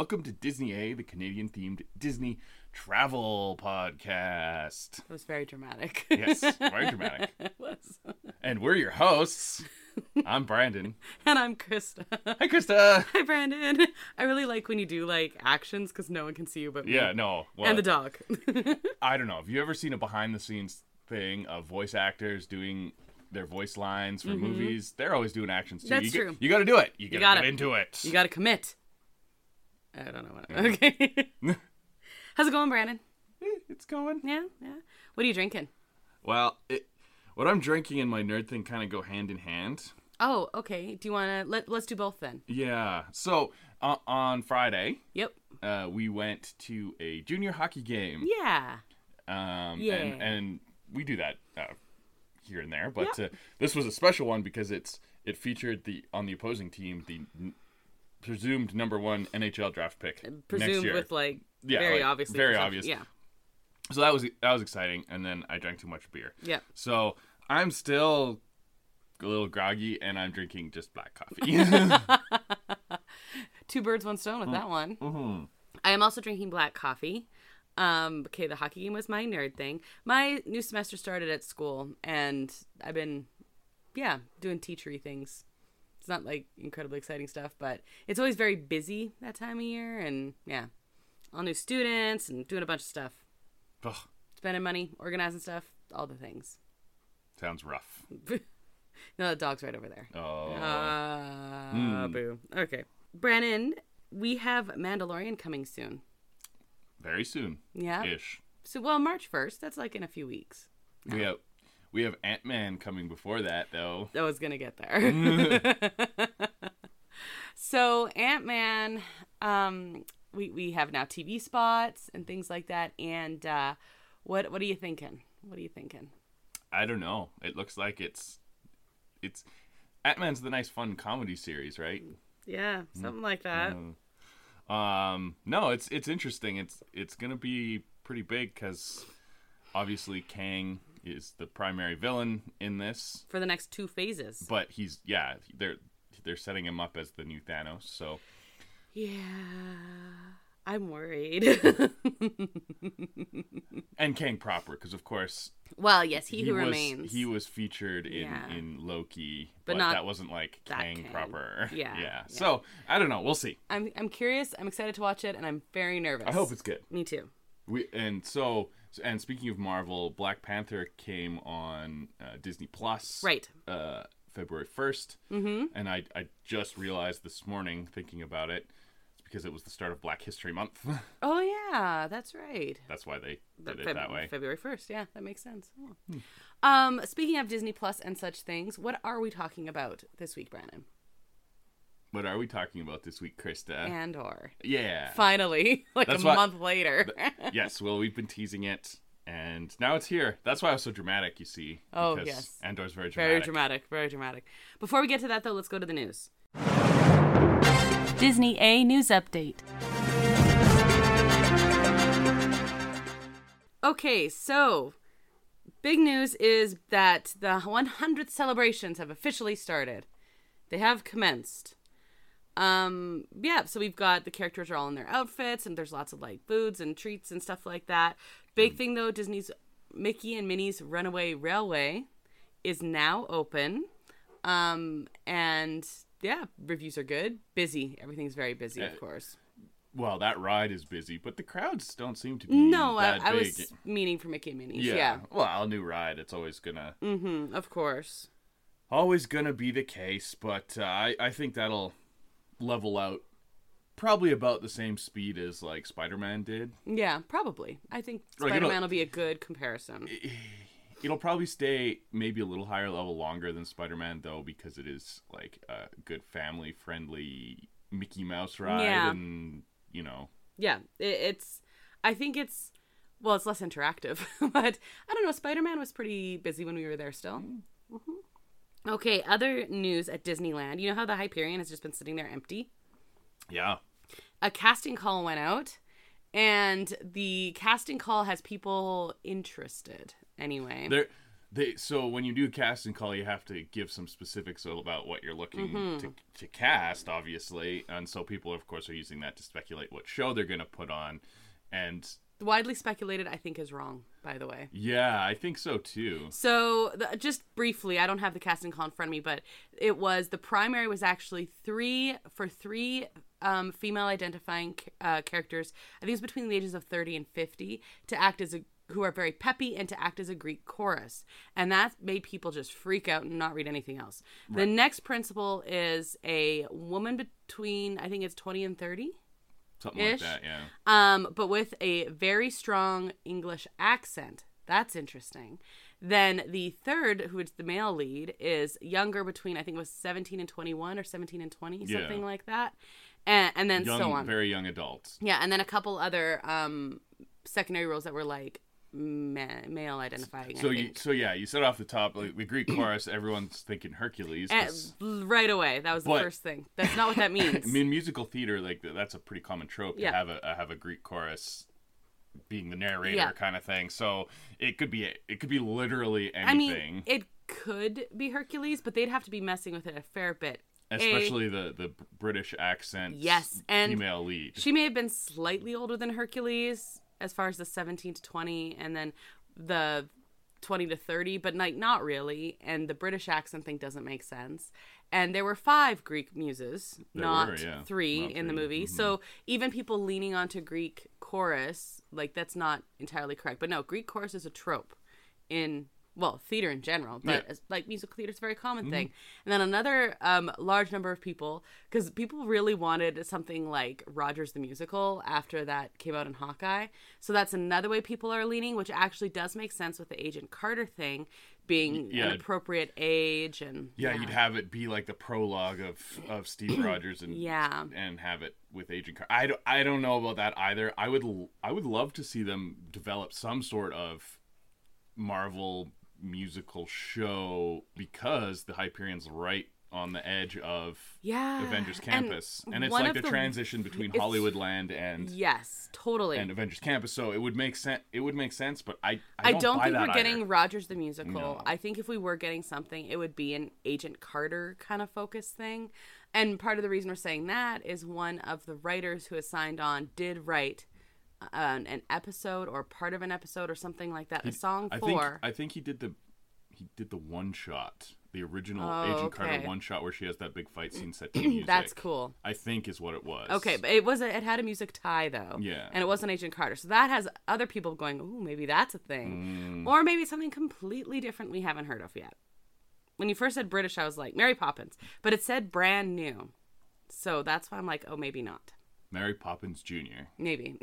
Welcome to Disney A, the Canadian-themed Disney travel podcast. It was very dramatic. Yes, very dramatic. It was. And we're your hosts. I'm Brandon. And I'm Krista. Hi, Krista. Hi, Brandon. I really like when you do, like, actions because no one can see you but me. Yeah, no. Well, and the dog. I don't know. Have you ever seen a behind-the-scenes thing of voice actors doing their voice lines for movies? They're always doing actions, too. That's true. You got to do it. You got to get into it. You got to commit. I don't know what. Okay. How's it going, Brandon? It's going. Yeah. What are you drinking? Well, what I'm drinking and my nerd thing kind of go hand in hand. Oh, okay. Do you want to let's do both then? Yeah. So on Friday, Yep. we went to a junior hockey game. Yeah. Yeah. And we do that here and there, but this was a special one because it featured on the opposing team the presumed number one NHL draft pick next year. With very obviously. Very obvious. Yeah. So that was exciting, and then I drank too much beer. Yeah. So I'm still a little groggy, and I'm drinking just black coffee. Two birds, one stone with that one. Mm-hmm. I am also drinking black coffee. Okay, the hockey game was my nerd thing. My new semester started at school, and I've been, doing teachery things. It's not, like, incredibly exciting stuff, but it's always very busy that time of year, and, all new students and doing a bunch of stuff. Ugh. Spending money, organizing stuff, all the things. Sounds rough. No, the dog's right over there. Oh. Boo. Okay. Brandon, we have Mandalorian coming soon. Very soon. Yeah. Ish. So, March 1st. That's like in a few weeks. No. We have Ant-Man coming before that, though. I was going to get there. So, Ant-Man, we have now TV spots and things like that. And what are you thinking? I don't know. It looks like it's Ant-Man's the nice, fun comedy series, right? Yeah, something like that. No, it's interesting. It's gonna be pretty big because obviously Kang is the primary villain in this For the next 2 phases. But they're setting him up as the new Thanos. So yeah, I'm worried. And Kang proper, because of course. Well, yes, he who remains. He was featured in Loki, but not that wasn't like Kang proper. Yeah. So I don't know. We'll see. I'm curious. I'm excited to watch it, and I'm very nervous. I hope it's good. Me too. And speaking of Marvel, Black Panther came on Disney Plus. Right. February 1st. And I just realized this morning, thinking about it, it's because it was the start of Black History Month. Oh yeah, that's right. That's why they did it that way. February 1st. Yeah, that makes sense. Oh. Speaking of Disney Plus and such things, what are we talking about this week, Brandon? What are we talking about this week, Krista? Andor. Yeah. Finally, That's month later. Yes, well, we've been teasing it, and now it's here. That's why I was so dramatic, you see. Oh, because yes. Andor's very dramatic. Very dramatic. Before we get to that, though, let's go to the news. Disney A News Update. Okay, so big news is that the 100th celebrations have officially started. They have commenced. So we've got the characters are all in their outfits, and there's lots of like foods and treats and stuff like that. Big thing though, Disney's Mickey and Minnie's Runaway Railway is now open. Reviews are good. Busy. Everything's very busy, of course. Well, that ride is busy, but the crowds don't seem to be that big. I was meaning for Mickey and Minnie's. Yeah. Well, a new ride, it's always gonna... Of course. Always gonna be the case, but I think that'll level out probably about the same speed as, like, Spider-Man did. Yeah, probably. I think Spider-Man will be a good comparison. It'll probably stay maybe a little higher level longer than Spider-Man, though, because it is, like, a good family-friendly Mickey Mouse ride, and, you know. Yeah, I think it's less interactive, but I don't know, Spider-Man was pretty busy when we were there still. Okay, other news at Disneyland. You know how the Hyperion has just been sitting there empty? Yeah. A casting call went out, and the casting call has people interested anyway. So when you do a casting call, you have to give some specifics about what you're looking to cast, obviously, and so people, of course, are using that to speculate what show they're going to put on, and widely speculated, I think, is wrong, by the way. Yeah, I think so too. So just briefly, I don't have the casting call in front of me, but the primary was actually three female identifying characters. I think it's between the ages of 30 and 50 to act as who are very peppy and to act as a Greek chorus. And that made people just freak out and not read anything else. Right. The next principal is a woman between, I think it's 20 and 30. Something like that, yeah. But with a very strong English accent. That's interesting. Then the third, who is the male lead, is younger between, I think it was 17 and 21 or 17 and 20, something like that. And then so on. Very young adults. Yeah, and then a couple other secondary roles that were like male identifying. You said off the top, like the Greek chorus, everyone's thinking Hercules. Right away, that was the first thing. That's not what that means. I mean, musical theater, like that's a pretty common trope to have a Greek chorus being the narrator kind of thing. So it could be literally anything. I mean, it could be Hercules, but they'd have to be messing with it a fair bit. Especially the British accent. Yes, and female lead. She may have been slightly older than Hercules, as far as the 17 to 20, and then the 20 to 30, but not really. And the British accent thing doesn't make sense. And there were 5 Greek muses, not 3 in the movie. Mm-hmm. So even people leaning onto Greek chorus, like that's not entirely correct. But no, Greek chorus is a trope in theater in general, but like musical theater is a very common thing. And then another large number of people, because people really wanted something like Rogers the Musical after that came out in Hawkeye. So that's another way people are leaning, which actually does make sense with the Agent Carter thing being an appropriate age. And you'd have it be like the prologue of Steve Rogers and and have it with Agent Carter. I don't know about that either. I would love to see them develop some sort of Marvel musical show, because the Hyperion's right on the edge of Avengers Campus, and it's like the transition between Hollywoodland and and Avengers Campus. So it would make sense. But I don't think we're either. getting Rogers the Musical. No. I think if we were getting something, it would be an Agent Carter kind of focus thing. And part of the reason we're saying that is one of the writers who has signed on did write an episode or part of an episode or something like that. I think he did the one shot, the original Agent Carter one shot where she has that big fight scene set to music. That's cool. I think is what it was. Okay, but it had a music tie though. Yeah. And it wasn't Agent Carter. So that has other people going, ooh, maybe that's a thing. Or maybe something completely different we haven't heard of yet. When you first said British, I was like, Mary Poppins. But it said brand new. So that's why I'm like, oh, maybe not. Mary Poppins Jr. Maybe.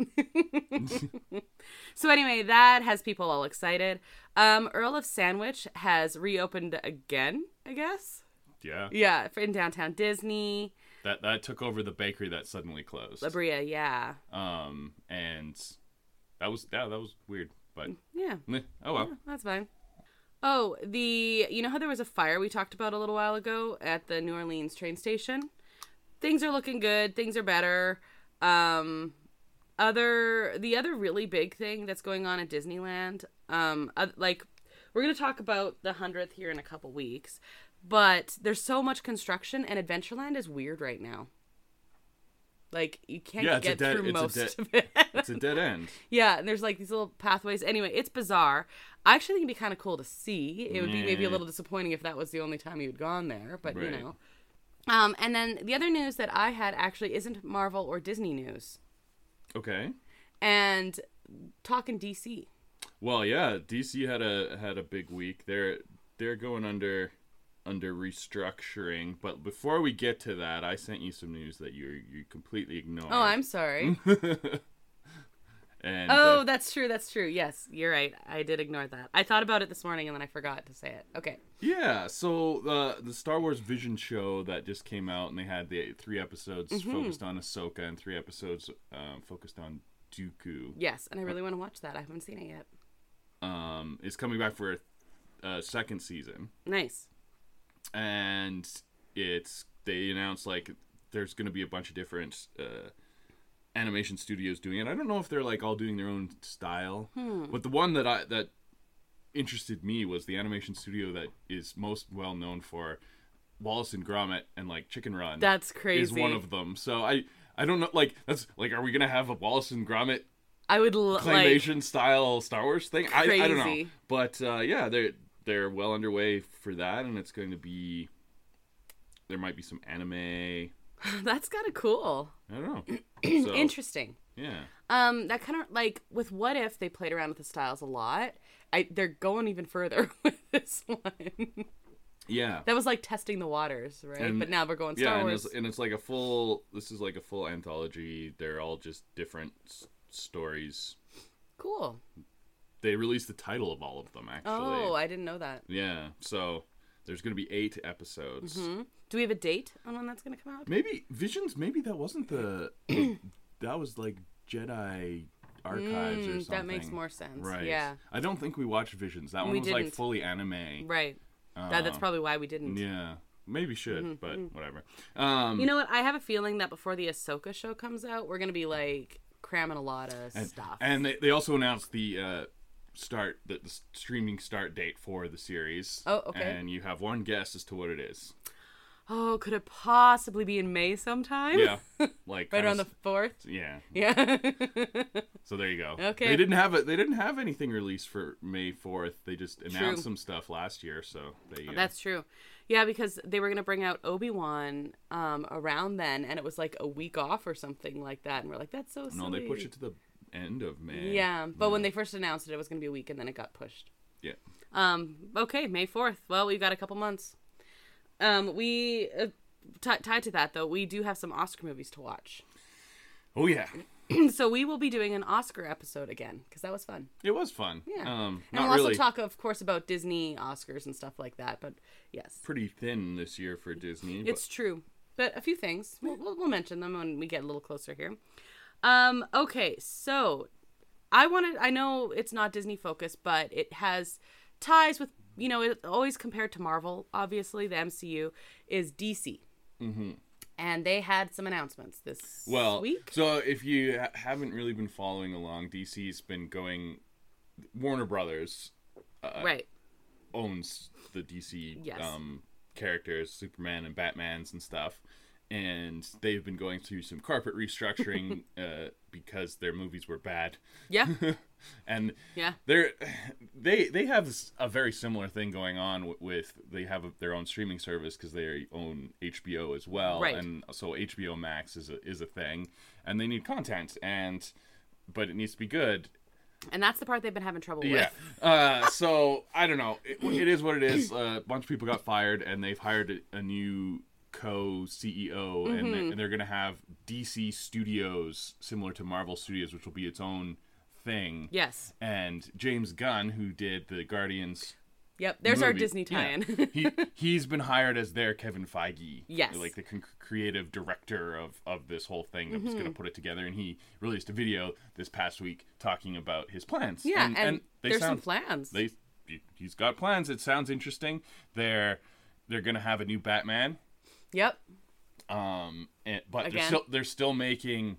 So anyway, that has people all excited. Earl of Sandwich has reopened again, I guess. Yeah. Yeah, in downtown Disney. That took over the bakery that suddenly closed. La Brea, yeah. And that was weird, but yeah. Oh well. Yeah, that's fine. Oh, you know how there was a fire we talked about a little while ago at the New Orleans train station? Things are looking good. Things are better. The other really big thing that's going on at Disneyland, like we're going to talk about the 100th here in a couple weeks, but there's so much construction and Adventureland is weird right now. Like you can't get through most of it. It's a dead end. Yeah, and there's like these little pathways. Anyway, it's bizarre. I actually think it'd be kind of cool to see. It would be maybe a little disappointing if that was the only time you had gone there, but right. you know. And then the other news that I had actually isn't Marvel or Disney news. Okay. And talking DC. Well, yeah, DC had a big week. They're going under restructuring. But before we get to that, I sent you some news that you completely ignored. Oh, I'm sorry. And, that's true. Yes, you're right. I did ignore that. I thought about it this morning and then I forgot to say it. Okay. Yeah, so the Star Wars Vision show that just came out, and they had the 3 episodes focused on Ahsoka and 3 episodes focused on Dooku. Yes, and I really want to watch that. I haven't seen it yet. It's coming back for a second season. Nice. And they announced like there's going to be a bunch of different animation studios doing it. I don't know if they're like all doing their own style, but the one that interested me was the animation studio that is most well known for Wallace and Gromit and like Chicken Run. That's crazy. Is one of them. So I don't know. Like that's like, are we gonna have a Wallace and Gromit I would claymation style Star Wars thing? I don't know. Crazy. But yeah, they're well underway for that, and it's going to be. There might be some anime. That's kind of cool. I don't know. So, Interesting. yeah. That kind of like with What If, they played around with the styles a lot. They're going even further with this one. Yeah. That was like testing the waters, right? But now we're going Star Wars. And it's like this is like a full anthology. They're all just different stories. Cool. They released the title of all of them, actually. Oh, I didn't know that. Yeah. So there's going to be 8 episodes. Mm-hmm. Do we have a date on when that's going to come out? Maybe Visions. Maybe that wasn't the. That was like Jedi Archives or something. That makes more sense. Right. Yeah. I don't think we watched Visions. That one was like fully anime. Right. That's probably why we didn't. Yeah. Maybe should, but whatever. You know what? I have a feeling that before the Ahsoka show comes out, we're going to be like cramming a lot of stuff. And they also announced the streaming start date for the series. Oh, okay. And you have one guess as to what it is. Oh, could it possibly be in May sometime? Yeah, like right around the 4th. Yeah. Yeah. So there you go. Okay. They didn't have anything released for May 4th. They just announced some stuff last year. So that's true. Yeah, because they were gonna bring out Obi-Wan around then, and it was like a week off or something like that, and we're like, that's so silly. No, they pushed it to the end of May. Yeah, but when they first announced it, it was gonna be a week, and then it got pushed. Yeah. Okay, May 4th. Well, we've got a couple months. We tied to that though, we do have some Oscar movies to watch. Oh yeah. So we will be doing an Oscar episode again because that was fun. It was fun. Yeah. And we'll also talk, of course, about Disney Oscars and stuff like that. But yes, pretty thin this year for Disney. It's true, but a few things we'll mention them when we get a little closer here. Okay, so I know it's not Disney focused, but it has ties with. You know, it always compared to Marvel, obviously, the MCU, is DC. Mm-hmm. And they had some announcements this week. So if you haven't really been following along, DC's been going... Warner Brothers owns the DC characters, Superman and Batmans and stuff. And they've been going through some carpet restructuring because their movies were bad. Yeah. And yeah, they have a very similar thing going on with they have their own streaming service because they own HBO as well, right? And so HBO Max is a thing, and they need content, but it needs to be good. And that's the part they've been having trouble with. Yeah. So I don't know. It is what it is. A bunch of people got fired, and they've hired a new co-CEO, and they're going to have DC Studios, similar to Marvel Studios, which will be its own thing. Yes. And James Gunn, who did the Guardians. Yep, there's our Disney tie-in. Yeah. He's been hired as their Kevin Feige. Yes. Like the creative director of this whole thing that was going to put it together. And he released a video this past week talking about his plans. Yeah, and there's some plans. He's got plans. It sounds interesting. They're going to have a new Batman. Yep. But they're still making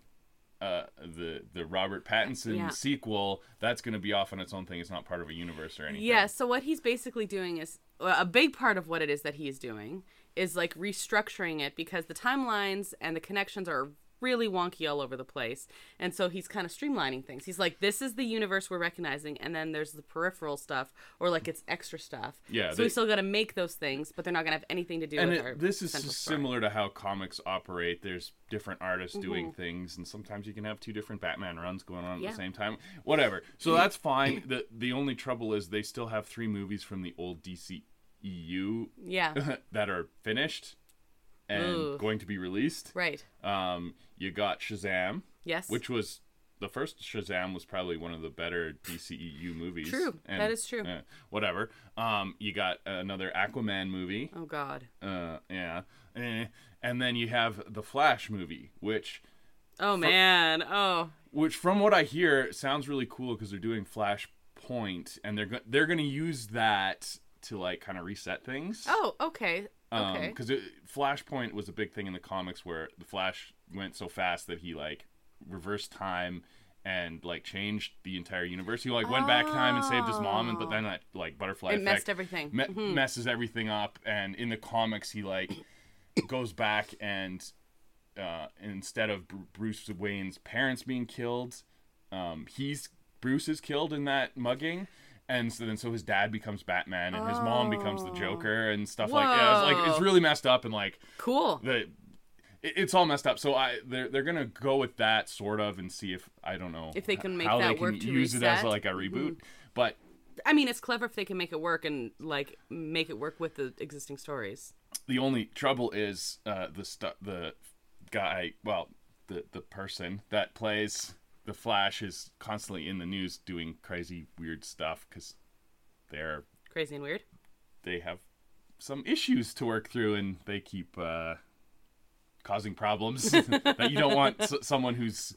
the Robert Pattinson sequel. That's going to be off on its own thing. It's not part of a universe or anything. Yeah. So what he's basically doing is a big part of what it is that he is doing is like restructuring it because the timelines and the connections are really wonky all over the place. And so he's kind of streamlining things. He's like, this is the universe we're recognizing, and then there's the peripheral stuff, or like it's extra stuff. Yeah. So we still got to make those things, but they're not going to have anything to do with our this is similar to how comics operate. There's different artists doing things, and sometimes you can have 2 different Batman runs going on at the same time. Whatever. So that's fine. The only trouble is they still have 3 movies from the old DCEU that are finished and going to be released. Right. You got Shazam. Yes. Which was the first Shazam was probably one of the better DCEU movies. True. That is true. Whatever. You got another Aquaman movie. Oh God. Yeah. And then you have the Flash movie, which. Oh man. Which, from what I hear, sounds really cool because they're doing Flashpoint, and they're going to use that to like kind of reset things. Oh, okay. Because Flashpoint was a big thing in the comics where the Flash went so fast that he like reversed time and like changed the entire universe. He like went back in time and saved his mom, but then that like butterfly effect messed everything. Messes everything up. And in the comics, he like goes back and instead of Bruce Wayne's parents being killed, Bruce is killed in that mugging. And so his dad becomes Batman, and his mom becomes the Joker, and stuff like that. It's really messed up, and like cool. It's all messed up. So they're gonna go with that sort of, and see if I don't know if they can make how that they can work to use reset. it as like a reboot. But I mean, it's clever if they can make it work and like make it work with the existing stories. The only trouble is the guy, well, the person that plays the Flash is constantly in the news doing crazy, weird stuff because they're crazy and weird. They have some issues to work through, and they keep causing problems that you don't want. Someone who's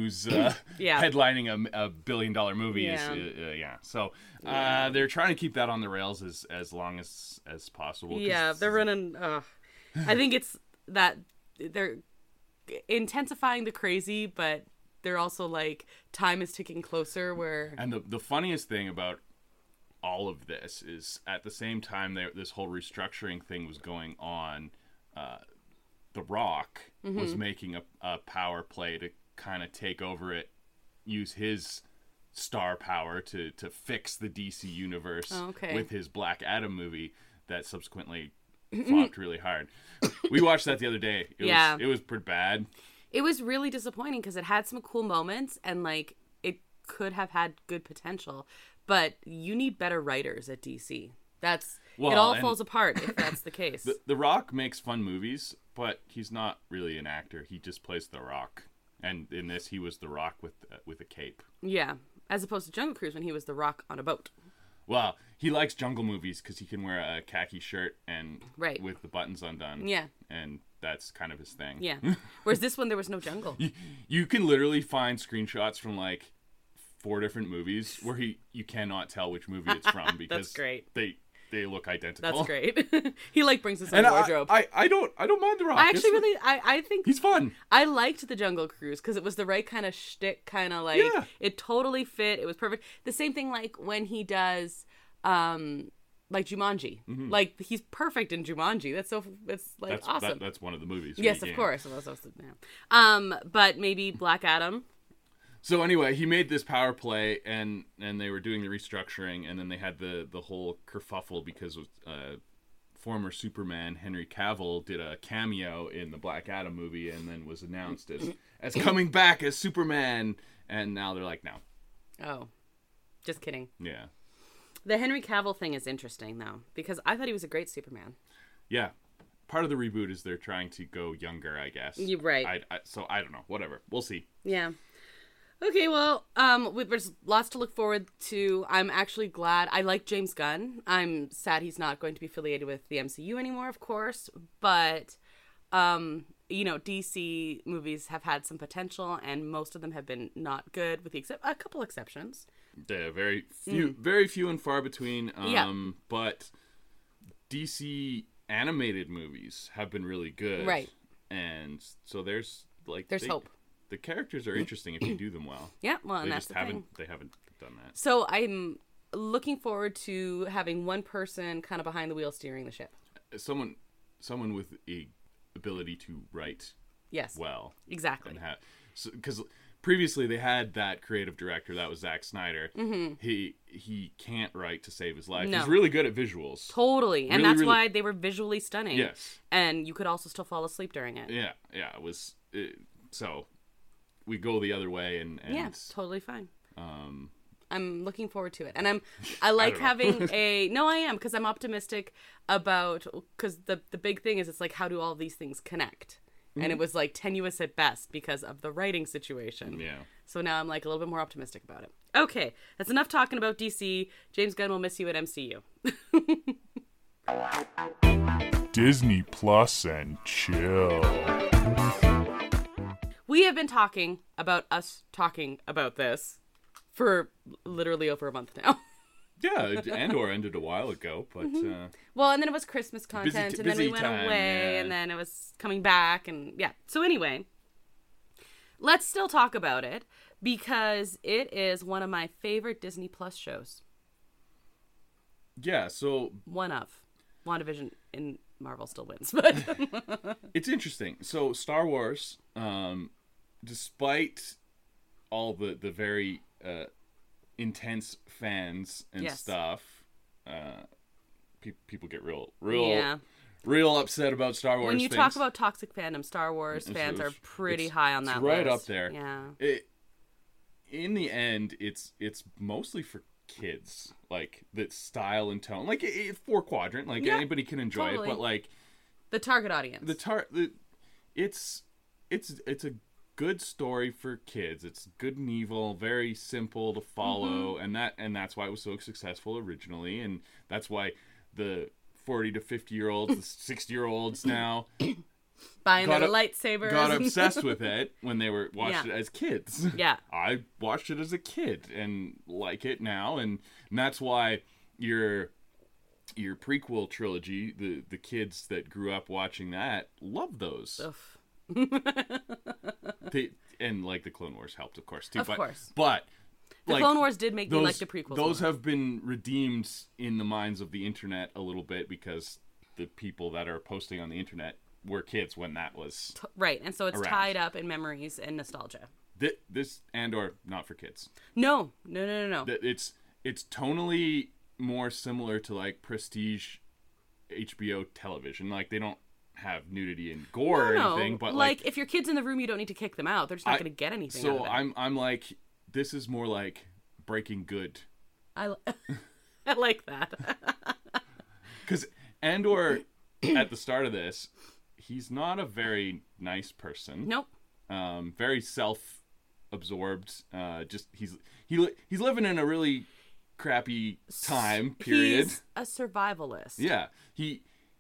headlining a $1 billion movie. Yeah. So they're trying to keep that on the rails as long as possible. Yeah, they're running. I think it's that they're intensifying the crazy, but they're also like time is ticking closer. And the funniest thing about all of this is at the same time this whole restructuring thing was going on. The Rock was making a power play to kind of take over it, use his star power to fix the DC universe with his Black Adam movie that subsequently flopped really hard. We watched that the other day. It was pretty bad. It was really disappointing because it had some cool moments and like it could have had good potential, but you need better writers at DC. It all falls apart if that's the case. The Rock makes fun movies, but he's not really an actor. He just plays The Rock. And in this, he was The Rock with a cape. Yeah, as opposed to Jungle Cruise when he was The Rock on a boat. Well, he likes jungle movies because he can wear a khaki shirt and with the buttons undone. Yeah. And that's kind of his thing. Yeah. Whereas this one, there was no jungle. You can literally find screenshots from like 4 different movies where you cannot tell which movie it's from because that's great. They look identical. That's great. He like brings his own wardrobe. I don't mind The Rock. I actually I think he's fun. I liked the Jungle Cruise because it was the right kind of shtick, kind of like it totally fit. It was perfect. The same thing like when he does like Jumanji. Like he's perfect in Jumanji. That's awesome. That's one of the movies. Yes, of course. But maybe Black Adam. So anyway, he made this power play, and they were doing the restructuring, and then they had the whole kerfuffle because former Superman Henry Cavill did a cameo in the Black Adam movie, and then was announced as coming back as Superman, and now they're like, no. Oh, just kidding. Yeah. The Henry Cavill thing is interesting though, because I thought he was a great Superman. Yeah. Part of the reboot is they're trying to go younger, I guess. You're right. So I don't know. Whatever. We'll see. Yeah. Okay, well, there's lots to look forward to. I'm actually glad. I like James Gunn. I'm sad he's not going to be affiliated with the MCU anymore, of course. But, DC movies have had some potential, and most of them have been not good, with a couple exceptions. Yeah, very few and far between. But DC animated movies have been really good. Right. And so there's hope. The characters are interesting if you do them well. Yeah, well, and that's the thing. They haven't done that. So I'm looking forward to having one person kind of behind the wheel steering the ship. Someone with a ability to write. Yes. Well. Exactly. Because previously they had that creative director that was Zack Snyder. Mm-hmm. He can't write to save his life. No. He's really good at visuals. Totally, and that's why they were visually stunning. Yes. And you could also still fall asleep during it. Yeah. It was so. We go the other way, and yeah, totally fine. I'm looking forward to it, and I like having I am because I'm optimistic because the big thing is it's like how do all these things connect, and it was like tenuous at best because of the writing situation. Yeah. So now I'm like a little bit more optimistic about it. Okay, that's enough talking about DC. James Gunn will miss you at MCU. Disney Plus and chill. We have been talking about us talking about this for literally over a month now. Yeah, Andor ended a while ago, but... well, and then it was Christmas content, and then we went away, and then it was coming back, and yeah. So anyway, let's still talk about it, because it is one of my favorite Disney Plus shows. Yeah, so One of. WandaVision in Marvel still wins, but it's interesting. So Star Wars, despite all the very intense fans and Yes. stuff, people get real yeah. real upset about Star Wars. When you things. talk about toxic fandom, Star Wars fans are pretty high on that list. Right up there. Yeah. In the end, it's mostly for kids, like the style and tone, like it's 4-quadrant, like anybody can enjoy totally. it, but like The target audience. it's a good story for kids. It's good and evil, very simple to follow, and that's why it was so successful originally, and that's why the 40 to 50-year-olds, the 60-year-olds now Buying their lightsabers. got obsessed with it when they were watched it as kids. Yeah. I watched it as a kid and like it now, and that's why your prequel trilogy, the kids that grew up watching that love those. And like the Clone Wars helped, of course, too. Of course. But The like, Clone Wars did make me like the prequels. Those more. have been redeemed in the minds of the internet a little bit because the people that are posting on the internet were kids when that was Right, and so it's around. tied up in memories and nostalgia. This Andor not for kids. No. It's tonally more similar to like prestige HBO television. Like they don't have nudity and gore or anything, but like if your kid's in the room, you don't need to kick them out. They're just not going to get anything out of it. I'm like, this is more like Breaking Good. I like that. Because Andor at the start of this, he's not a very nice person. Nope. Very self-absorbed. Just he's living in a really crappy time period. He's a survivalist. Yeah, he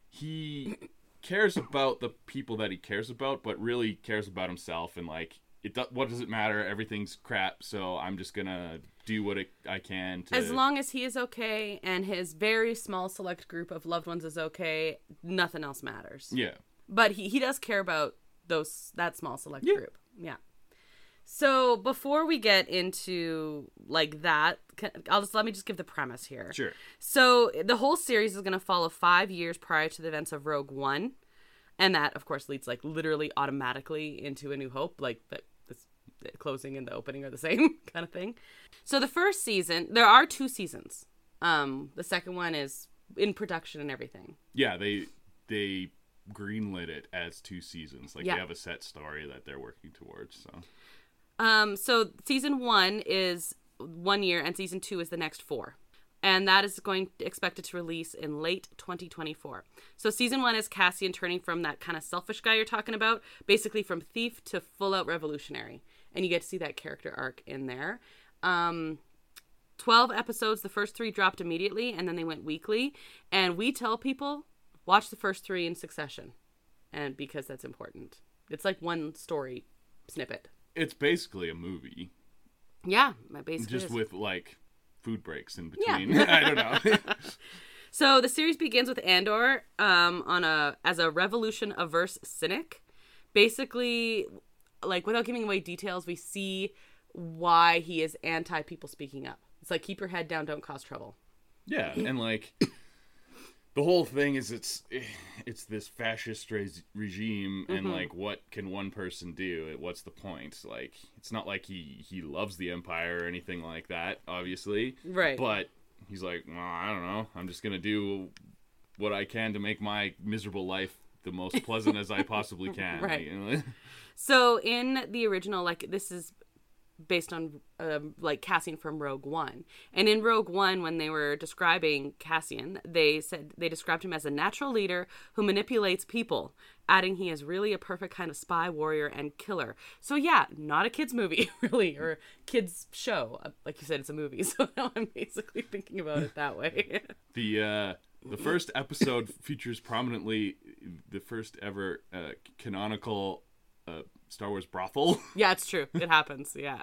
cares about the people that he cares about, but really cares about himself. And like, what does it matter? Everything's crap, so I'm just gonna do what I can to. As long as he is okay and his very small select group of loved ones is okay, nothing else matters. Yeah. But he does care about that small select group. Yeah. So before we get into like that, let me just give the premise here. Sure. So the whole series is going to follow 5 years prior to the events of Rogue One, and that of course leads like literally automatically into A New Hope, like the closing and the opening are the same kind of thing. So the first season, there are 2 seasons. The second one is in production and everything. Yeah, they greenlit it as 2 seasons. Like they have a set story that they're working towards. So season 1 is 1 year and season 2 is the next 4. And that is expected to release in late 2024. So season 1 is Cassian turning from that kind of selfish guy you're talking about, basically from thief to full out revolutionary. And you get to see that character arc in there. 12 episodes, the first 3 dropped immediately and then they went weekly. And we tell people, watch the first 3 in succession. And because that's important. It's like one story snippet. It's basically a movie. Yeah, basically just is. with like food breaks in between. Yeah. I don't know. So the series begins with Andor as a revolution-averse cynic. Basically, like without giving away details, we see why he is anti people speaking up. It's like keep your head down, don't cause trouble. Yeah, and like the whole thing is it's this fascist regime, and like what can one person do? What's the point? Like it's not like he loves the Empire or anything like that, obviously. Right. But he's like, well, I don't know. I'm just gonna do what I can to make my miserable life the most pleasant as I possibly can. Right. You know? So in the original, like this is based on like Cassian from Rogue One. And in Rogue One, when they were describing Cassian, they described him as a natural leader who manipulates people, adding he is really a perfect kind of spy, warrior, and killer. So yeah, not a kid's movie, really, or kids show. Like you said, it's a movie, so now I'm basically thinking about it that way. The first episode features prominently the first ever canonical Star Wars brothel. Yeah, it's true. It happens. Yeah.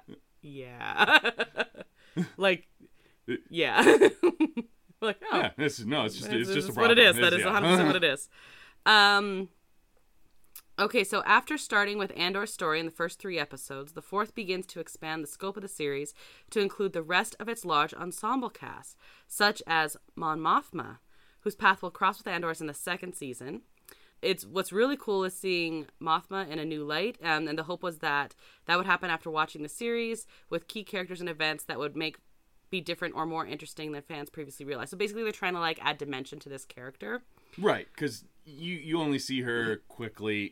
Like, yeah. Like, oh. Yeah, it's just a brothel. what it is. That is 100% what it is. Okay, so after starting with Andor's story in the first 3 episodes, the 4th begins to expand the scope of the series to include the rest of its large ensemble cast, such as Mon Mothma, whose path will cross with Andor's in the 2nd season. What's really cool is seeing Mothma in a new light, and the hope was that would happen after watching the series with key characters and events that would be different or more interesting than fans previously realized. So basically, they're trying to like add dimension to this character. Right, because you only see her quickly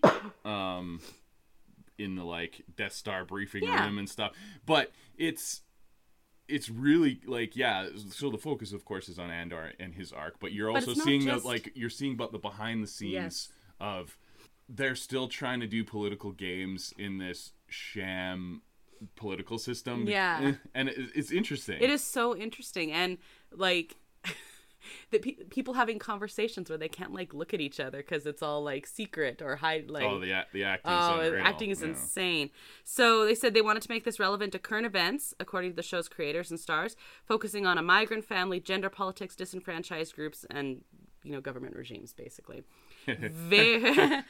in the like Death Star briefing room and stuff, but it's really like so the focus of course is on Andor and his arc, but you're also seeing you're seeing about the behind the scenes of they're still trying to do political games in this sham political system. And it's interesting. It is so interesting, and like people having conversations where they can't like look at each other because it's all like secret or hide. Like the acting. The acting is insane. So they said they wanted to make this relevant to current events, according to the show's creators and stars, focusing on a migrant family, gender politics, disenfranchised groups, and government regimes, basically. Very,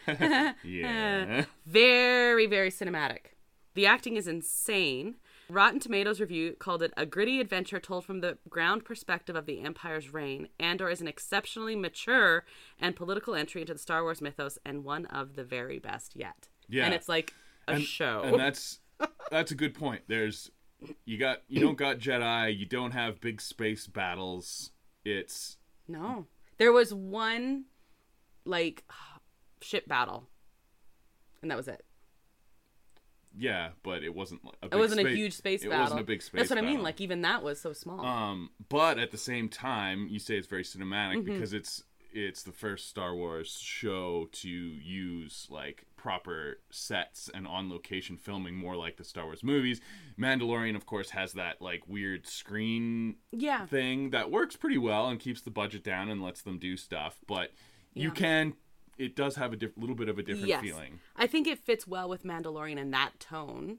very, very cinematic. The acting is insane. Rotten Tomatoes review called it a gritty adventure told from the ground perspective of the Empire's reign. Andor is an exceptionally mature and political entry into the Star Wars mythos, and one of the very best yet. Yeah, and it's like a show. And that's a good point. You don't got Jedi, you don't have big space battles. There was one like ship battle, and that was it. Yeah, but it wasn't a huge space battle. It wasn't a big space battle. That's what I mean. Like, even that was so small. But at the same time, you say it's very cinematic because it's the first Star Wars show to use like proper sets and on location filming, more like the Star Wars movies. Mandalorian, of course, has that like weird screen thing that works pretty well and keeps the budget down and lets them do stuff. But it does have a little bit of a different feeling. I think it fits well with Mandalorian in that tone.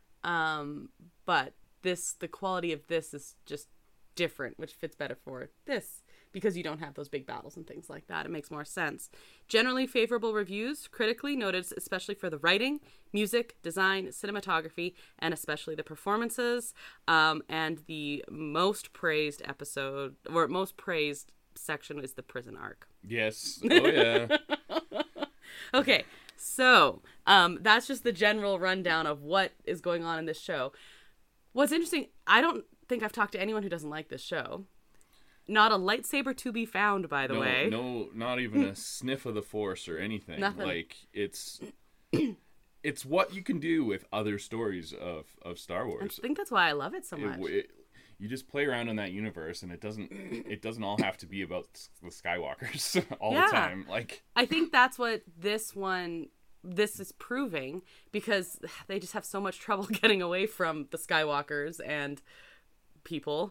But the quality of this is just different, which fits better for this because you don't have those big battles and things like that. It makes more sense. Generally favorable reviews, critically noted especially for the writing, music, design, cinematography, and especially the performances. And the most praised episode, or most praised section, is the prison arc. Yes. Oh, yeah. Okay, so that's just the general rundown of what is going on in this show. What's interesting, I don't think I've talked to anyone who doesn't like this show. Not a lightsaber to be found, by the way. No, not even a sniff of the Force or anything. Nothing. Like, it's what you can do with other stories of Star Wars. I think that's why I love it so much. You just play around in that universe, and it doesn't all have to be about the Skywalkers all the time. Like, I think that's what this is proving, because they just have so much trouble getting away from the Skywalkers and people,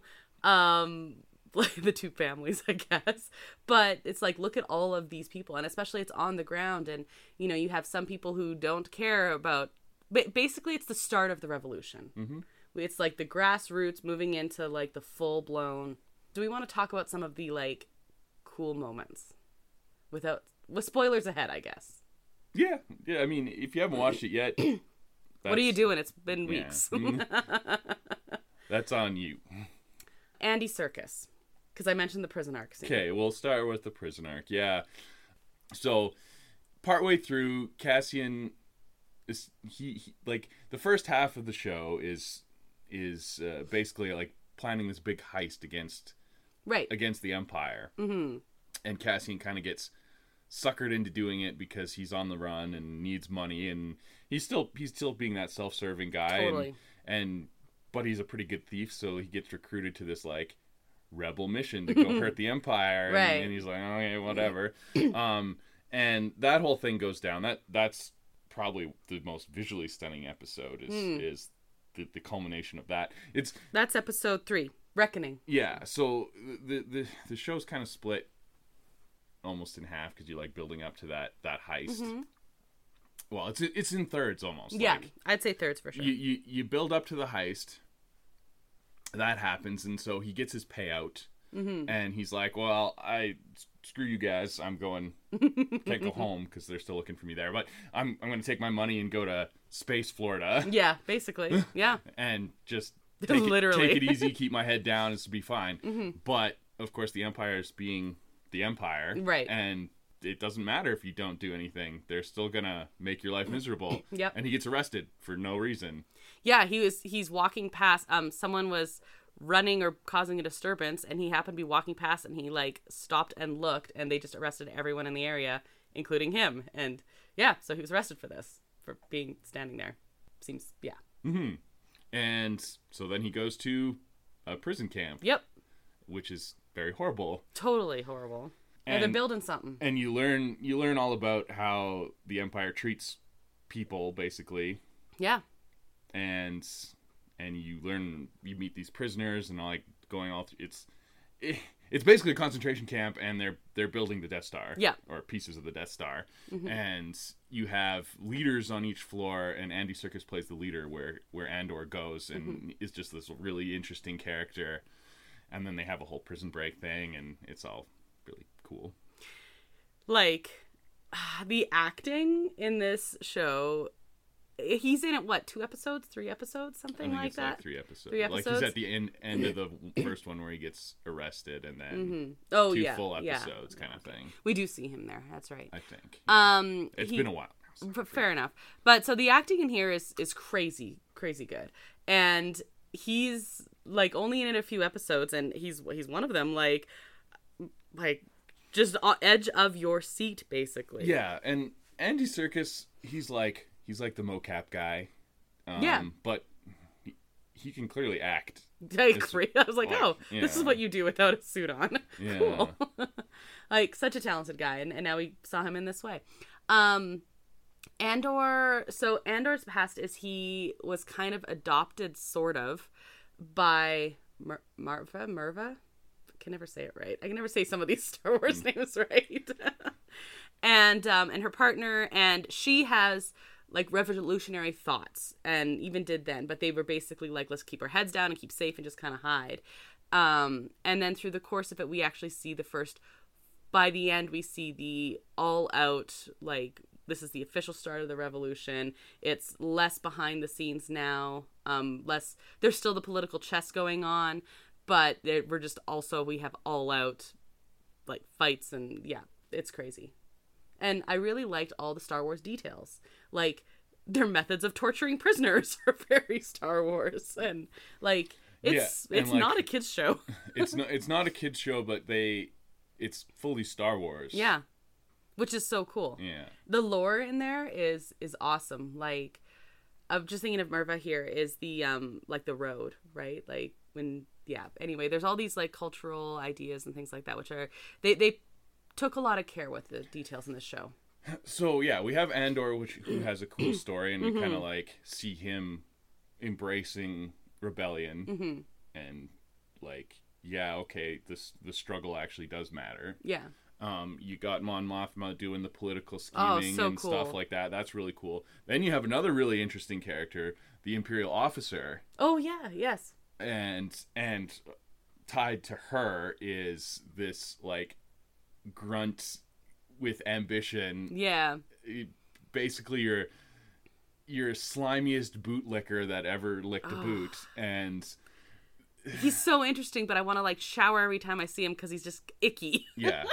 like the two families, I guess. But it's like, look at all of these people, and especially it's on the ground, and you have some people who don't care about. Basically, it's the start of the revolution. Mm-hmm. It's like the grassroots moving into like the full blown. Do we want to talk about some of the like cool moments with spoilers ahead, I guess? Yeah. I mean, if you haven't watched it yet, what are you doing? It's been weeks. That's on you. Andy Serkis, because I mentioned the prison arc scene. Okay, we'll start with the prison arc. Yeah. So, partway through, Cassian is he like the first half of the show is basically like planning this big heist against the Empire. Mm-hmm. And Cassian kind of gets suckered into doing it because he's on the run and needs money, and he's still being that self-serving guy. Totally. But he's a pretty good thief, so he gets recruited to this like rebel mission to go hurt the Empire. Right. And he's like, okay, whatever. And that whole thing goes down. That's probably the most visually stunning episode is the culmination of that. That's episode 3, Reckoning. Yeah, so the show's kind of split almost in half because you're like building up to that heist. Mm-hmm. Well, it's in thirds almost. Yeah, like, I'd say thirds for sure. You build up to the heist. That happens, and so he gets his payout. and he's like, well, screw you guys, I'm going, can't go home because they're still looking for me there, but I'm going to take my money and go to Space Florida. Yeah, basically. Yeah. And just Literally. take it easy, keep my head down, it's to be fine. But of course the Empire is being the Empire, right? And it doesn't matter if you don't do anything, they're still gonna make your life miserable. Yep. And he gets arrested for no reason. Yeah, he's walking past, someone was running or causing a disturbance, and he happened to be walking past, and he like stopped and looked, and they just arrested everyone in the area, including him. And yeah, so he was arrested for this, for being standing there. Seems, yeah. Mm-hmm. And so then he goes to a prison camp. Yep. Which is very horrible. Totally horrible. And they're building something. And you learn all about how the Empire treats people, basically. Yeah. And you meet these prisoners and like going all through, it's basically a concentration camp, and they're building the Death Star. Yeah. Or pieces of the Death Star. And you have leaders on each floor, and Andy Serkis plays the leader where Andor goes, and is just this really interesting character. And then they have a whole prison break thing, and it's all really cool. Like, the acting in this show, he's in it, what, 2 episodes? 3 episodes? Something like that? Like 3 episodes. 3 episodes? Like, he's at the end of the first one where he gets arrested, and then 2 full episodes kind of thing. We do see him there, that's right. I think. It's been been a while now. So fair enough. But, so the acting in here is crazy, crazy good. And he's like only in it a few episodes, and he's one of them, like just on edge of your seat, basically. Yeah, and Andy Serkis, he's like the mocap guy. But he can clearly act. I agree. I was like, this is what you do without a suit on. Yeah. Cool. Like, such a talented guy, and now we saw him in this way. Andor's past is he was kind of adopted, sort of, by Merva? I can never say it right. I can never say some of these Star Wars names right. and her partner, and she has like revolutionary thoughts, and even did then, but they were basically like, let's keep our heads down and keep safe and just kind of hide. And then through the course of it, we actually see by the end, we see the all out, like, this is the official start of the revolution. It's less behind the scenes now. There's still the political chess going on, but we have all out, like, fights, and yeah, it's crazy. And I really liked all the Star Wars details. Like, their methods of torturing prisoners are very Star Wars. And, like, it's like, not a kid's show. It's not a kid's show, but it's fully Star Wars. Yeah. Which is so cool. Yeah. The lore in there is awesome. Like, I'm just thinking of Merva here is the, like, the road, right? Like, anyway, there's all these, like, cultural ideas and things like that, which are, they took a lot of care with the details in this show. So, yeah, we have Andor, who has a cool story, and we kind of, like, see him embracing rebellion. And, like, yeah, okay, the struggle actually does matter. Yeah. You got Mon Mothma doing the political scheming and cool. stuff like that. That's really cool. Then you have another really interesting character, the Imperial officer. Oh, yeah, yes. And tied to her is this, like, grunt with ambition. Yeah. Basically, your slimiest bootlicker that ever licked a boot. And he's so interesting, but I want to, like, shower every time I see him because he's just icky. Yeah.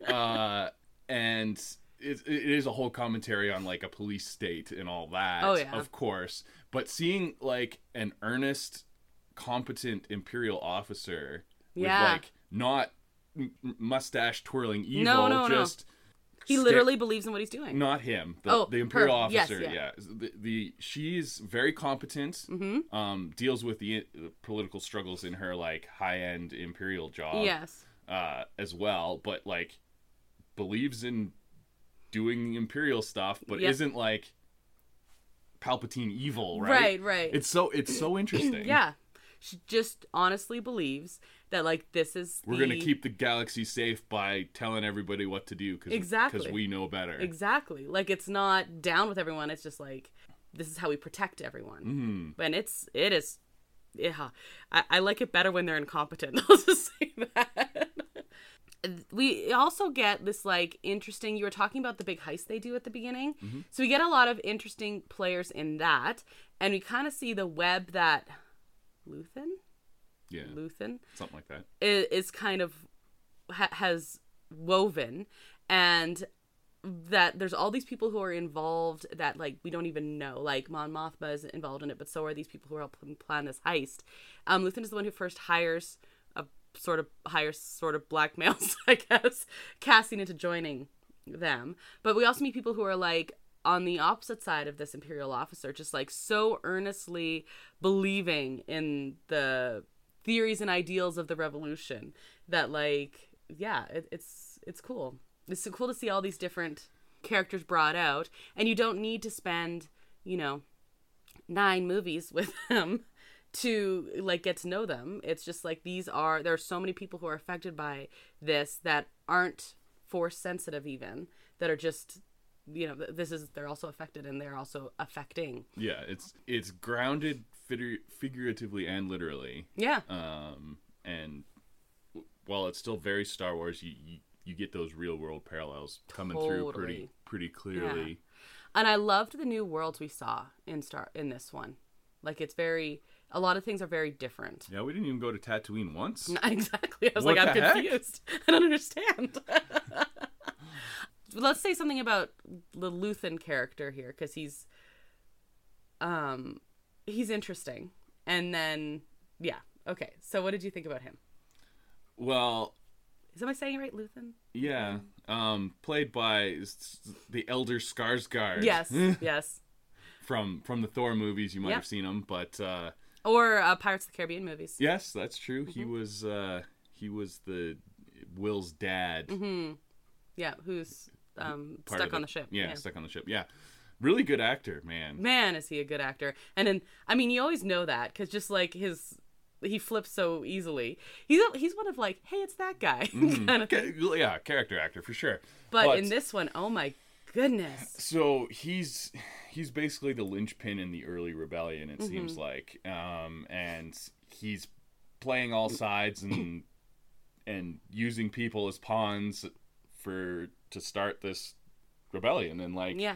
And it is a whole commentary on, like, a police state and all that. Oh, yeah. Of course. But seeing, like, an earnest, competent Imperial officer with, like, not mustache twirling evil, no. He literally believes in what he's doing. Not him. The Imperial officer. Yes, yeah. She's very competent. Deals with the political struggles in her, like, high-end Imperial job. Yes. As well, but, like, believes in doing Imperial stuff, but isn't, like, Palpatine evil, right? Right. It's so interesting. Yeah. She just honestly believes that, like, we're going to keep the galaxy safe by telling everybody what to do because we know better. Exactly. Like, it's not down with everyone. It's just like, this is how we protect everyone. And it is Yeah, I like it better when they're incompetent. I'll just say that. We also get this like interesting, you were talking about the big heist they do at the beginning. So we get a lot of interesting players in that, and we kind of see the web that Luthen something like that is kind of has woven, and that there's all these people who are involved that like we don't even know, like Mon Mothma is involved in it, but so are these people who are helping plan this heist. Luthen is the one who first hires sort of blackmails, I guess, Cassian into joining them. But we also meet people who are like on the opposite side of this Imperial officer, just like so earnestly believing in the theories and ideals of the revolution that like, yeah, it's cool. It's so cool to see all these different characters brought out, and you don't need to spend, 9 movies with them to like get to know them. It's just like there are so many people who are affected by this that aren't force sensitive, even, that are just, they're also affected and they're also affecting. Yeah, it's grounded figuratively and literally. Yeah. And while it's still very Star Wars, you get those real world parallels coming through pretty clearly. Yeah. And I loved the new worlds we saw in this one. Like a lot of things are very different. Yeah, we didn't even go to Tatooine once. Exactly. I was What like, I'm the heck? confused. I don't understand. Let's say something about the Luthen character here, because he's interesting. And then, yeah. Okay. So what did you think about him? Well, am I saying it right, Luthen? yeah. Played by the Elder Skarsgård. Yes. Yes. From the Thor movies, you might have seen him, but or Pirates of the Caribbean movies. yes, that's true. He was the Will's dad. Mm-hmm. Yeah, who's stuck on the ship. Yeah, stuck on the ship. Yeah, really good actor, man. Man, is he a good actor? And then, I mean, you always know that because just like he flips so easily. He's one of like, hey, it's that guy kind of thing. Yeah, character actor for sure. But in this one, oh my goodness. So he's basically the linchpin in the early rebellion, it seems like, and he's playing all sides and using people as pawns to start this rebellion, and like, yeah,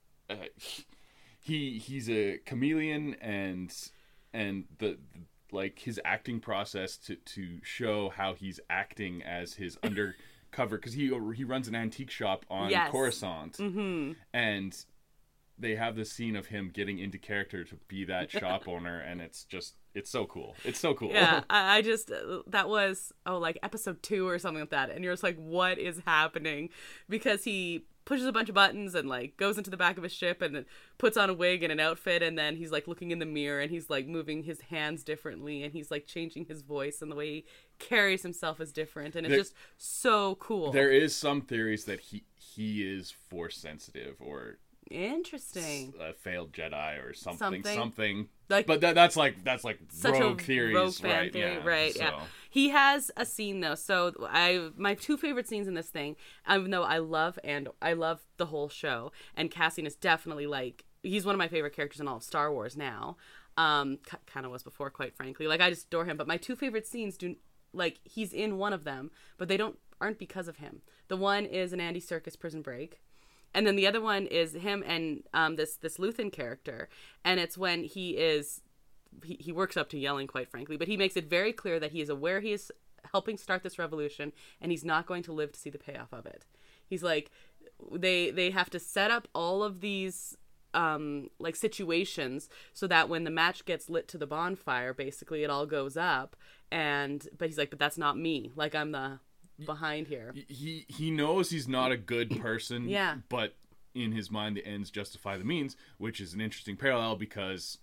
he's a chameleon, and the like his acting process to show how he's acting as his undercover, because he runs an antique shop on Coruscant, and they have this scene of him getting into character to be that shop owner, and it's so cool. It's so cool. Yeah, I just, that was, like episode 2 or something like that, and you're just like, what is happening? Because he pushes a bunch of buttons and like goes into the back of his ship and then puts on a wig and an outfit, and then he's like looking in the mirror and he's like moving his hands differently, and he's like changing his voice, and the way he carries himself is different, and it's just so cool. There is some theories that he is force sensitive, or interesting, a failed Jedi or something. Like, but that's like such rogue a theories, rogue fan right? Theory, Yeah, right? so. Yeah. He has a scene though. So my 2 favorite scenes in this thing, even though I love the whole show, and Cassian is definitely like, he's one of my favorite characters in all of Star Wars now. Kind of was before, quite frankly. Like, I just adore him. But my 2 favorite scenes he's in one of them, but they aren't because of him. The one is an Andy Serkis Prison Break. And then the other one is him and this Luthen character, and it's when he works up to yelling, quite frankly, but he makes it very clear that he is aware he is helping start this revolution, and he's not going to live to see the payoff of it. He's like, they have to set up all of these like situations so that when the match gets lit to the bonfire, basically it all goes up, but he's like, but that's not me. Like, I'm the behind here. He knows he's not a good person, yeah, but in his mind the ends justify the means, which is an interesting parallel, because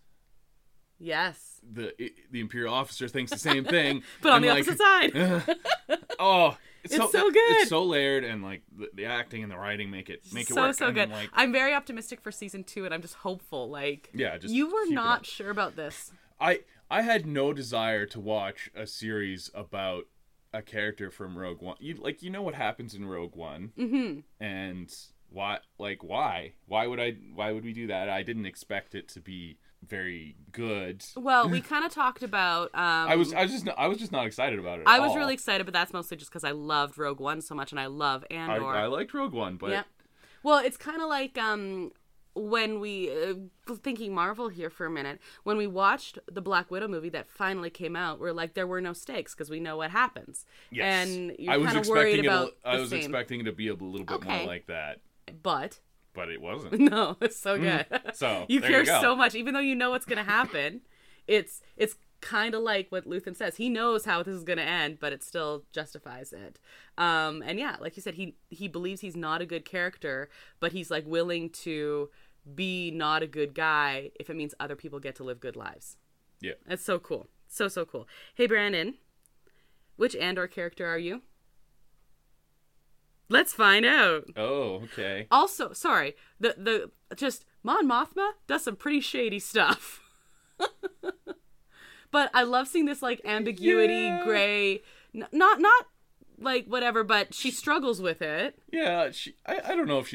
yes, the Imperial officer thinks the same thing, but on the opposite side. It's so good. It's so layered, and like the acting and the writing make it work. So good. Like, I'm very optimistic for season 2, and I'm just hopeful. Like, yeah, just you were not sure about this. I had no desire to watch a series about a character from Rogue One. You know what happens in Rogue One, and why would we do that? I didn't expect it to be very good. Well, we kind of talked about. I was just not excited about it. I was really excited, but that's mostly just because I loved Rogue One so much, and I love Andor. I liked Rogue One, but yeah. Well, it's kind of like when we thinking Marvel here for a minute. When we watched the Black Widow movie that finally came out, we're like, there were no stakes because we know what happens. Yes. And you're kind of worried about. I was expecting it to be a little bit more like that, but it wasn't. No, it's so good. So you there care you go. so much, even though you know what's going to happen. It's kind of like what Luthen says. He knows how this is going to end, but it still justifies it. And yeah, like you said, he believes he's not a good character, but he's like willing to be not a good guy if it means other people get to live good lives. Yeah. That's so cool. So cool. Hey, Brandon, which Andor character are you? Let's find out. Oh, okay. Also, sorry, the just Mon Mothma does some pretty shady stuff. But I love seeing this like ambiguity, gray, not like whatever, but she struggles with it. Yeah, I don't know if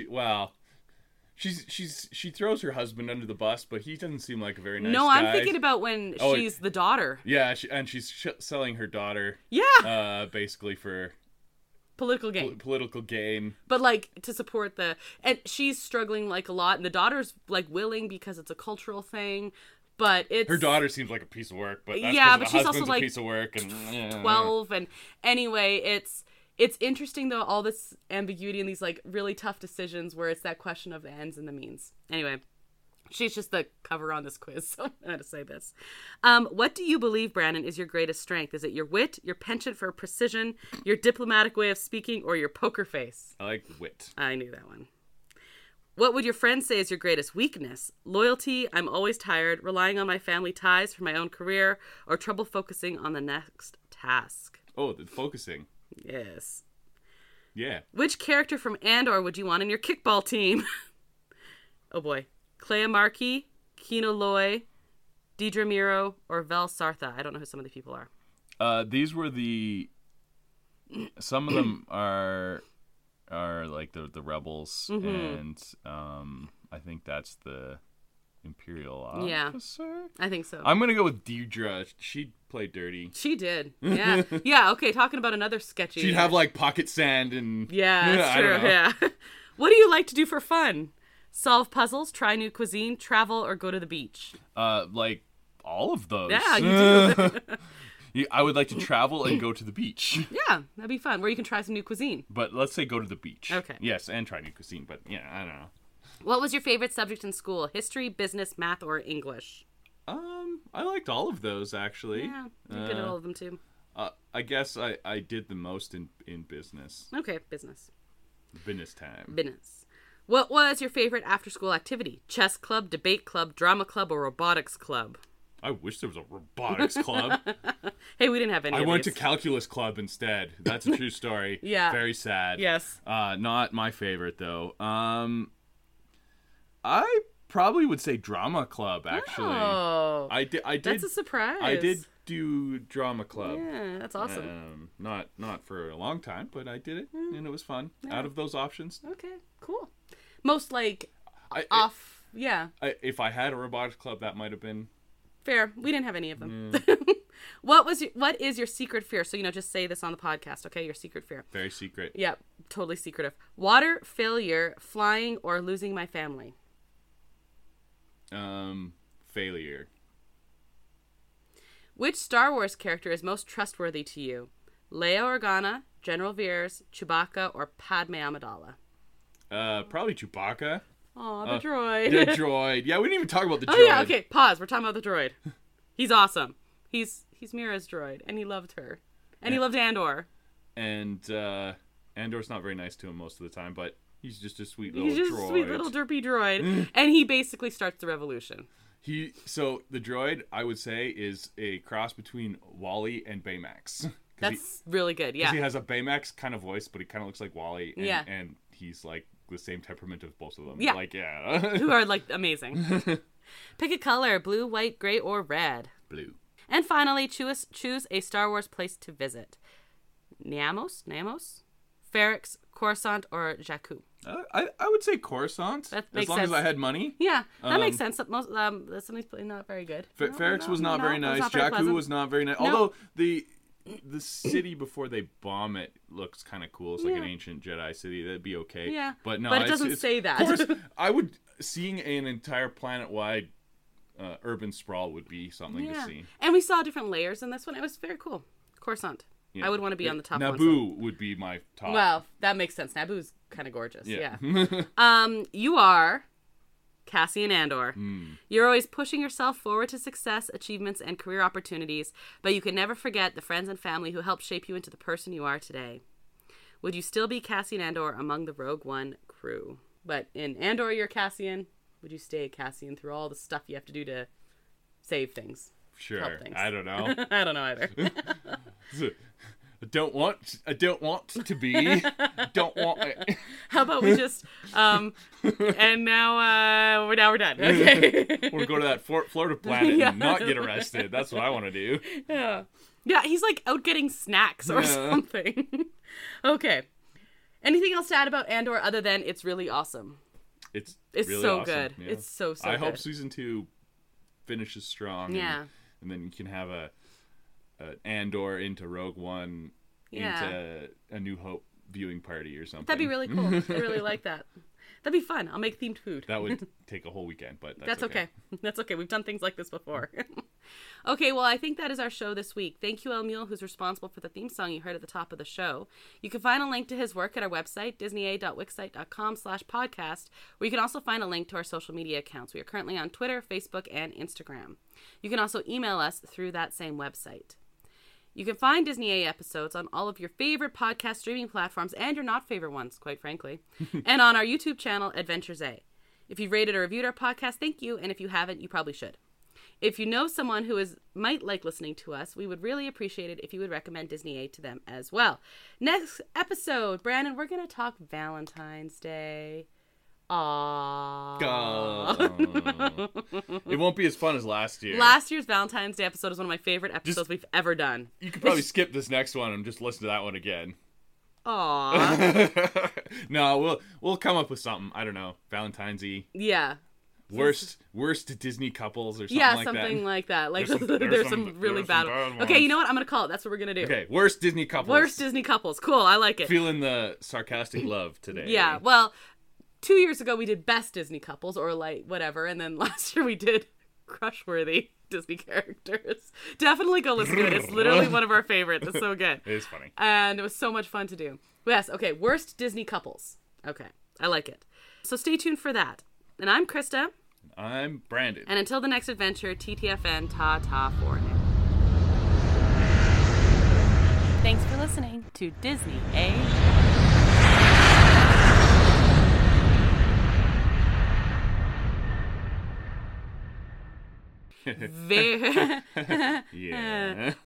she throws her husband under the bus, but he doesn't seem like a very nice guy. No, I'm thinking about when she's the daughter. Yeah, she's selling her daughter. Yeah. Basically for political gain. Political gain. But like to support and she's struggling like a lot, and the daughter's like willing because it's a cultural thing. But her daughter seems like a piece of work, but that's but the she's husband's also like a piece of work and 12. And anyway, it's interesting though, all this ambiguity and these like really tough decisions where it's that question of the ends and the means. Anyway, she's just the cover on this quiz, so I'm going to say this. What do you believe, Brandon, is your greatest strength? Is it your wit, your penchant for precision, your diplomatic way of speaking, or your poker face? I like wit. I knew that one. What would your friends say is your greatest weakness? Loyalty, I'm always tired, relying on my family ties for my own career, or trouble focusing on the next task? Oh, the focusing. Yes. Yeah. Which character from Andor would you want in your kickball team? Oh boy. Clea Markey, Kino Loy, Deidre Miro, or Vel Sartha. I don't know who some of the people are. These were some of them are like the rebels, and I think that's the Imperial officer. Yeah, I think so. I'm gonna go with Deidre. She played dirty. She did. Yeah. Yeah. Okay. Talking about another sketchy. She'd have like pocket sand and. Yeah, that's true. Yeah. What do you like to do for fun? Solve puzzles, try new cuisine, travel, or go to the beach? Like all of those. Yeah, you do. I would like to travel and go to the beach. Yeah, that'd be fun. Where you can try some new cuisine. But let's say go to the beach. Okay. Yes, and try new cuisine. But yeah, I don't know. What was your favorite subject in school? History, business, math, or English? I liked all of those actually. Yeah, you're good at all of them too. I guess I did the most in business. Okay, business. Business time. Business. What was your favorite after-school activity? Chess club, debate club, drama club, or robotics club? I wish there was a robotics club. Hey, we didn't have any. I went to calculus club instead. That's a true story. Yeah. Very sad. Yes. Not my favorite though. I probably would say drama club actually. Oh. I did. That's a surprise. I did do drama club. Yeah, that's awesome. Not for a long time, but I did it and it was fun. Yeah. Out of those options. Okay, cool. Most like yeah. If I had a robotics club, that might have been. Fair. We didn't have any of them. What is your secret fear? So, just say this on the podcast, okay? Your secret fear. Very secret. Yeah, totally secretive. Water, failure, flying, or losing my family? Failure. Which Star Wars character is most trustworthy to you? Leia Organa, General Veers, Chewbacca, or Padme Amidala? Probably Chewbacca. Aw, the droid. The droid. Yeah, we didn't even talk about the droid. Oh yeah, okay, pause. We're talking about the droid. He's awesome. He's Mira's droid, and he loved her. And he loved Andor. And Andor's not very nice to him most of the time, but he's just a sweet little droid. He's just a sweet little derpy droid. And he basically starts the revolution. So the droid, I would say, is a cross between Wally and Baymax. That's really good, yeah. He has a Baymax kind of voice, but he kind of looks like Wally. And, yeah. And he's like the same temperament of both of them. Yeah. Like, yeah. Who are like amazing. Pick a color, blue, white, gray, or red. Blue. And finally, choose a Star Wars place to visit. Namus, Ferrix, Coruscant, or Jakku? I would say Coruscant. That as makes long as sense. I had money. Yeah, that makes sense. Most somebody's not very good. Ferrex was not very nice. Not very Jakku pleasant. was not very nice. No. Although the city before they bomb it looks kind of cool. It's like an Yeah. ancient Jedi city. That'd be okay. Yeah, but no, but it it's- doesn't it's- say that. Of course, I would seeing an entire planet-wide urban sprawl would be something to see. And we saw different layers in this one. It was very cool. Coruscant. Yeah. I would want to be on the top one. Naboo would be my top. Well, that makes sense. Naboo's kind of gorgeous. Yeah. Yeah. You are Cassian Andor. Hmm. You're always pushing yourself forward to success, achievements, and career opportunities, but you can never forget the friends and family who helped shape you into the person you are today. Would you still be Cassian Andor among the Rogue One crew? But in Andor, you're Cassian. Would you stay Cassian through all the stuff you have to do to save things? Sure. Help things. I don't know. I don't know either. I don't want to be. Don't want. How about we just and now we're done. Okay. We'll go to that Florida planet Yeah. and not get arrested. That's what I want to do. Yeah, he's like out getting snacks or something. Okay. Anything else to add about Andor other than it's really awesome? It's It's really so awesome. good. Yeah. It's so I good. hope season 2 finishes strong. Yeah. And then you can have a Andor into Rogue One Yeah. into a New Hope viewing party or something. That'd be really cool. I really like that. That'd be fun. I'll make themed food. That would take a whole weekend, but That's okay. That's okay. We've done things like this before. Okay, well, I think that is our show this week. Thank you, El Mule, who's responsible for the theme song you heard at the top of the show. You can find a link to his work at our website, disneya.wixsite.com/podcast, where you can also find a link to our social media accounts. We are currently on Twitter, Facebook, and Instagram. You can also email us through that same website. You can find Disney A episodes on all of your favorite podcast streaming platforms and your not favorite ones, quite frankly, and on our YouTube channel, Adventures A. If you've rated or reviewed our podcast, thank you, and if you haven't, you probably should. If you know someone who might like listening to us, we would really appreciate it if you would recommend Disney A to them as well. Next episode, Brandon, we're going to talk Valentine's Day. Aww. It won't be as fun as last year. Last year's Valentine's Day episode is one of my favorite episodes we've ever done. You could probably skip this next one and just listen to that one again. Aww. No, we'll come up with something. I don't know. Valentine's-y. Yeah. Worst Disney couples or something Yeah, like something that. like that. Like There's some some- really there's bad some bad ones. Okay, ones. you know what? I'm gonna call it. That's what we're gonna do. Okay, worst Disney couples. Worst Disney couples. Cool. I like it. Feeling the sarcastic love today. Yeah. Well, 2 years ago we did best Disney couples or like whatever, and then last year we did crush-worthy Disney characters. Definitely go listen to it. It's literally one of our favorites. It's so good. It is funny. And it was so much fun to do. Yes. Okay. Worst Disney couples. Okay. I like it. So stay tuned for that. And I'm Krista. I'm Brandon. And until the next adventure, TTFN, ta-ta for now. Thanks for listening to Disney A. Very... Yeah.